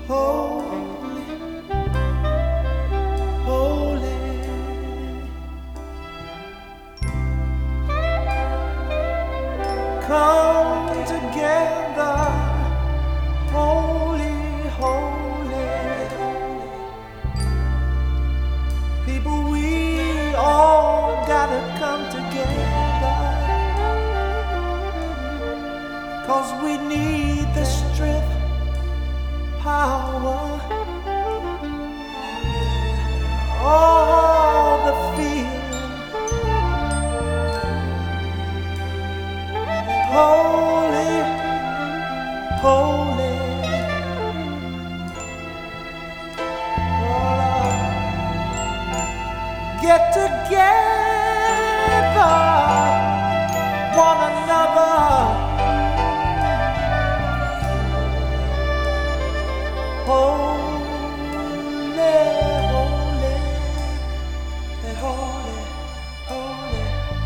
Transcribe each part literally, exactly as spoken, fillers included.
holy, holy. Come together, holy, holy. People, we all gotta come together, 'cause we need the strength, power, all the feeling. Holy, holy. Oh, get together, one another. Holy, holy, holy, holy,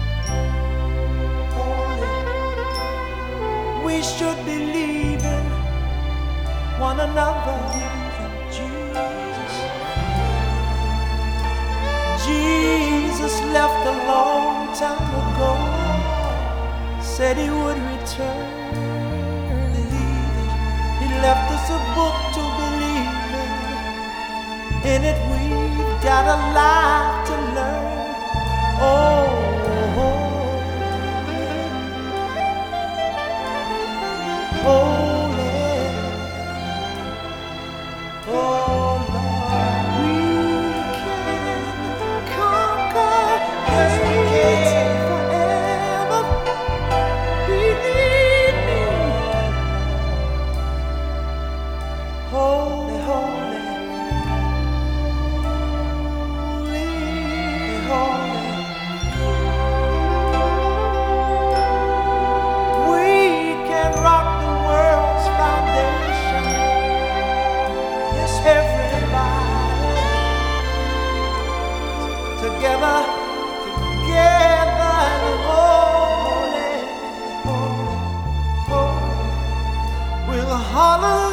holy. We should believe in one another. Jesus, Jesus left a long time ago, said he would return. He left us a book to believe in. In it we've got a lot to learn. Oh, holy, oh Lord, we can conquer. Yes, we can forever. Believe me. Holy, holy, holy, holy. We can rock the world's foundation. Yes, everybody together, together, and holy, holy, holy. We'll holler.